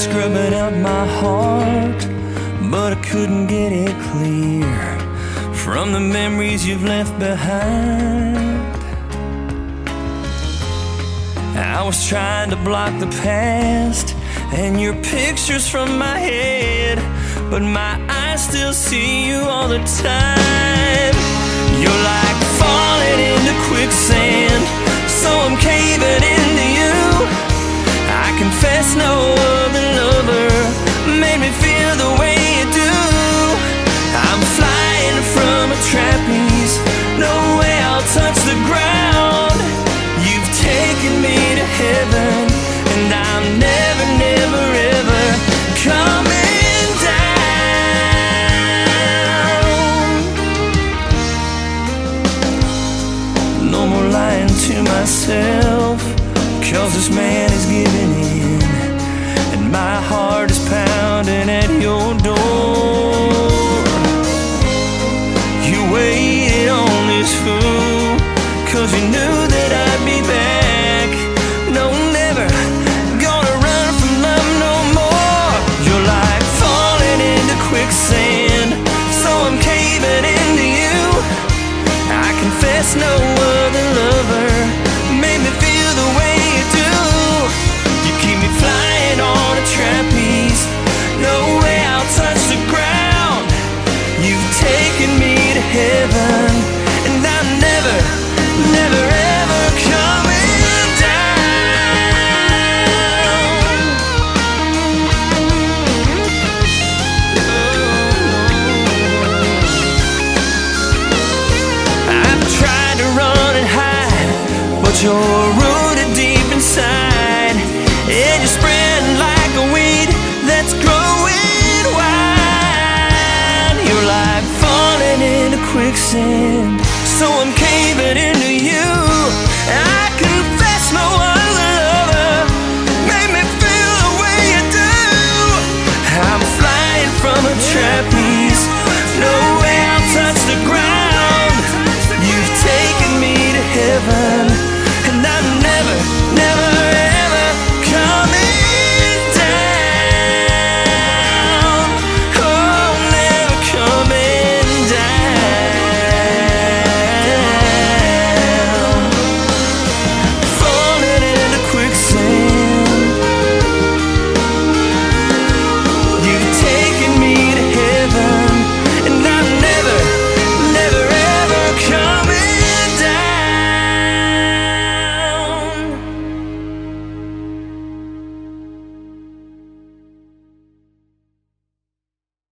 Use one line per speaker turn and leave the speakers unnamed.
scrubbing out my heart, but I couldn't get it clear from the memories you've left behind. I was trying to block the past and your pictures from my head, but my eyes still see you all the time. You're like falling into quicksand, so I'm caving into you. I confess no other lover made me feel the way you do. I'm flying from a trapeze, no way I'll touch the ground. You've taken me to heaven, and I'm never, never, ever coming down. No more lying to myself, 'cause this man is giving in, and my heart is pounding at your door. You waited on this fool, 'cause you knew that I'd be back. No, never gonna run from love no more. You're like falling into quicksand, so I'm caving into you. I confess no other lover made me feel the way you do. You keep me flying on a trapeze, no way I'll touch the ground. You've taken me to heaven, and I'm never, never, ever coming down. I've tried to run and hide, but you're rooted deep inside, and you're spreading like a weed that's growing wild. You're like falling into quicksand, so I'm caving into